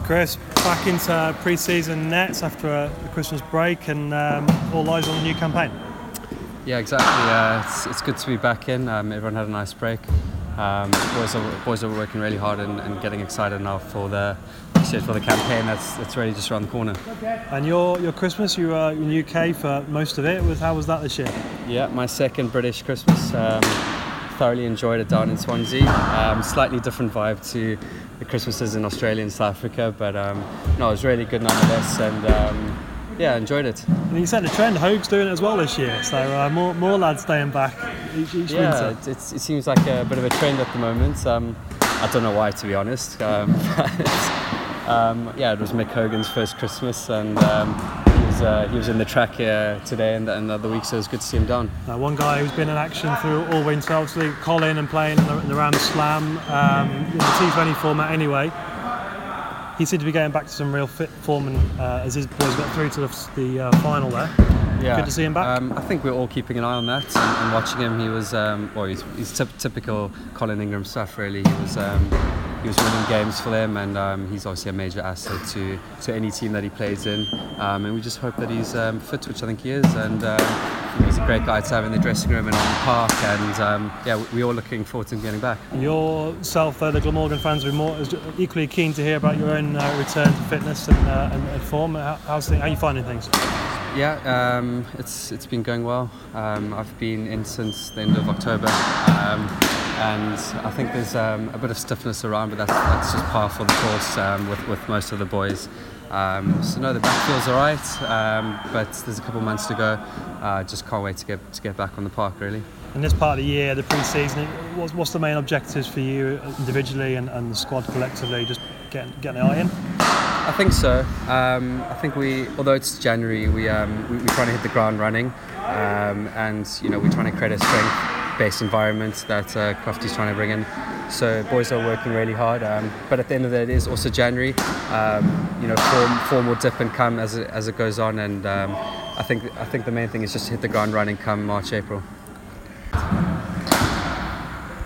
Chris, back into pre-season nets after a Christmas break and all eyes on the new campaign. Yeah, exactly. It's good to be back in. Everyone had a nice break. Boys are working really hard and getting excited now for the campaign. That's really just around the corner. And your Christmas, you were in the UK for most of it. How was that this year? Yeah, my second British Christmas. Thoroughly enjoyed it down in Swansea. Slightly different vibe to the Christmases in Australia and South Africa, but no, it was really good nonetheless, and yeah, enjoyed it. And you set the trend. Hogue's doing it as well this year, so more lads staying back each winter. It seems like a bit of a trend at the moment. I don't know why, to be honest. But, yeah, it was Mick Hogan's first Christmas, and he was in the track here today and the other week, so it was good to see him down. Now, one guy who's been in action through all winter, obviously Colin, and playing in the Rams Slam in the T20 format anyway. He seemed to be getting back to some real fit form, and as his boys got through to the final there. Yeah. Good to see him back. I think we're all keeping an eye on that and watching him. He was, he's typical Colin Ingram stuff, really. He was winning games for them, and he's obviously a major asset to any team that he plays in. And we just hope that he's fit, which I think he is. And he's a great guy to have in the dressing room and on the park. And yeah, we're all looking forward to him getting back. Yourself, the Glamorgan fans, are equally keen to hear about your own return to fitness and form. How are you finding things? Yeah, it's been going well. I've been in since the end of October, and I think there's a bit of stiffness around, but that's just par for the course with most of the boys. So no, the back feels all right, but there's a couple of months to go. Just can't wait to get back on the park, really. In this part of the year, the pre-season, what's the main objectives for you individually and the squad collectively? Just getting the eye in? I think so. I think although it's January, we're trying to hit the ground running, and we're trying to create a strength-based environment that Crofty's trying to bring in. So boys are working really hard, but at the end of the day, it is also January. Form will dip and come as it goes on, and I think the main thing is just to hit the ground running come March, April.